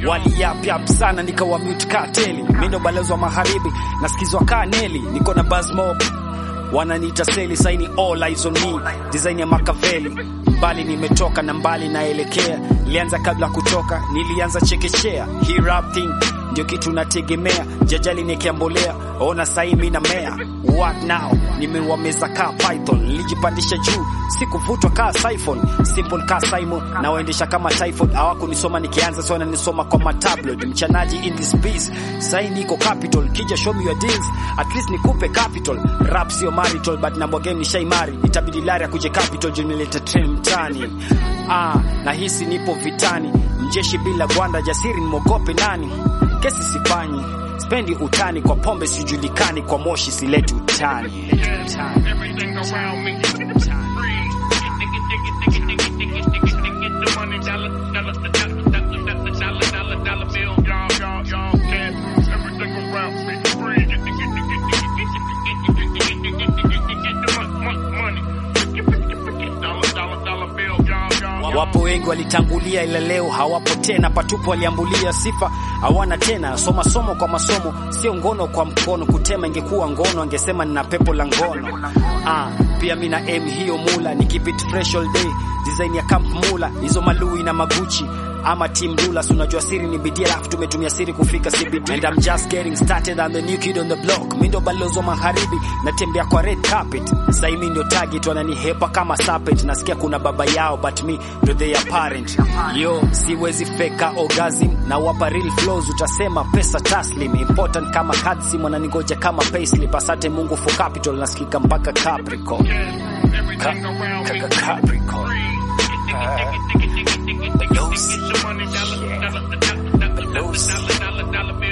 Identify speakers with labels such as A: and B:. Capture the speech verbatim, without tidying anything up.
A: wali yap yap sana nikawa mute kateli. Mimi ndo balozi wa magharibi nasikizwa kaa Neli. Niko na buzz mob wananiita seli, saini all eyes on me, design ya Machiavelli. Mbali nimetoka na mbali naelekea, nilianza kabla kutoka, nilianza chekechea. Hii rap thing ndio kitu nategemea, jajali nikiambolea, ona sahi mimi na mea. What now? Nimewameza ka python, nilijipandisha juu, sikuvutwa ka siphon. Simple ka Simon, na waendesha kama typhoid. Hawakunisoma nikianza, so wananisoma kwa matabloid. Mchanaji in this piece, sahi niko capital. Kija show me your deals, at least nikupe capital. Rap sio marital, but number game ni shaimari. Itabidi lari kuje capital, junileta train mtani. Ah, nahisi nipo vitani, mjeshi bila gwanda, jasiri nimogope nani? Kesi sifanyi, spendi utani, kwa pombe sijulikani, kwa moshi sileti utani.
B: Everything around me free. The money dollar dollar dollar dollar dollar dollar bill. Y'all y'all y'all cash. Everything around me free. Get the money. Dollar dollar dollar bill. Y'all y'all.
A: Wapo wengi walitangulia ila leo hawapo tena, patupo waliambulia sifa hawana tena. Soma somo kwa masomo, sio ngono kwa mkono. Kutema ingekuwa ngono, angesema nina pepo la ngono. Ah, pia mimi na aim hiyo mula, ni keep it fresh all day, design ya camp mula. Hizo malui na maguchi ama team rula, unajua siri ni bidii, alafu tumetumia siri kufika C B D. And I'm just getting started, I'm the new kid on the block. Mimi ndo balozi wa magharibi, natembea kwa red carpet. Sasa mimi ndo target, wananihepa kama serpent. Nasikia kuna baba yao, but me ndo they are parent. Yo, siwezi fake orgasm, na wapa real flows, utasema pesa taslim. Important kama kadsi, mwananigoja kama payslip. Asante Mungu for capital, nasikika mpaka Capricorn. Ka ka Capricorn.
B: Get the money dollar dollar dollar dollar dollar bill.